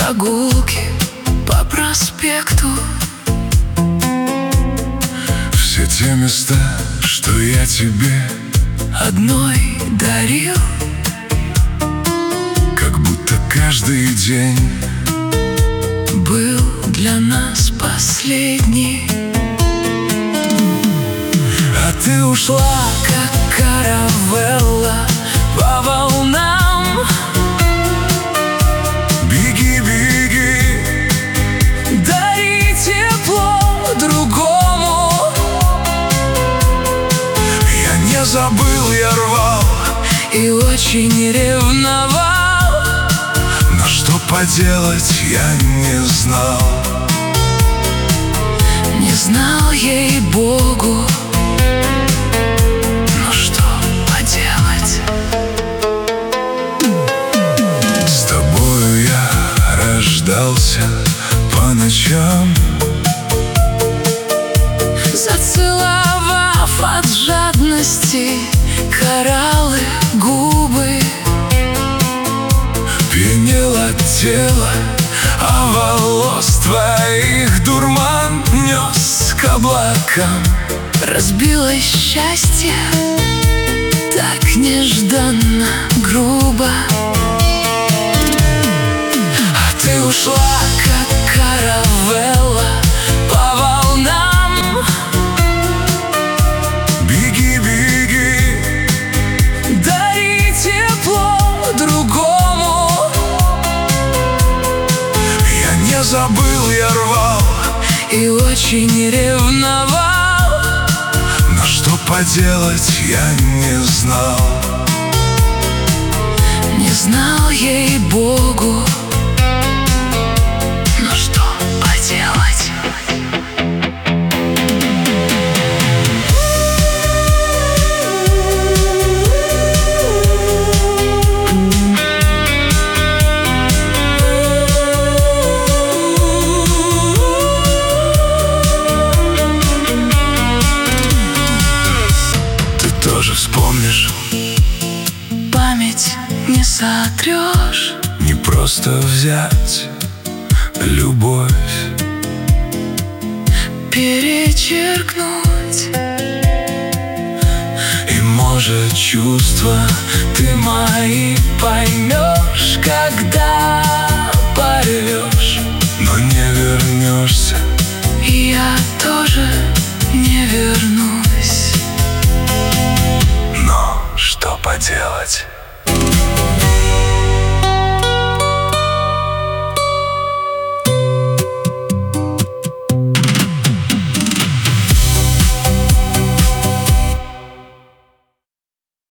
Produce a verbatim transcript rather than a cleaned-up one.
прогулки по проспекту. Все те места, что я тебе одной дарил, как будто каждый день был для нас последний. А ты ушла, как каравелла по волнам. Беги, беги, дари тепло другому. Я не забыл, я рвал и очень ревновал, но что поделать я не знал. Не знал, ей-богу. Ну что поделать? С тобою я рождался по ночам, зацеловав от жадности кораллы губы. пьянело тело, а волос твоих дурман нес к облакам. Разбилось счастье так нежданно, грубо. А ты ушла, как каравелла по волнам. беги, беги, дари тепло другому. я не забыл, я рвал И очень ревновал, но что поделать я не знал. не знал, ей-богу. Ну что поделать? Тоже вспомнишь, Память не сотрешь. не просто взять любовь, перечеркнуть. и может чувства ты мои поймешь, когда порвешь, но не вернешься. И я тоже не вернусь. Но что поделать?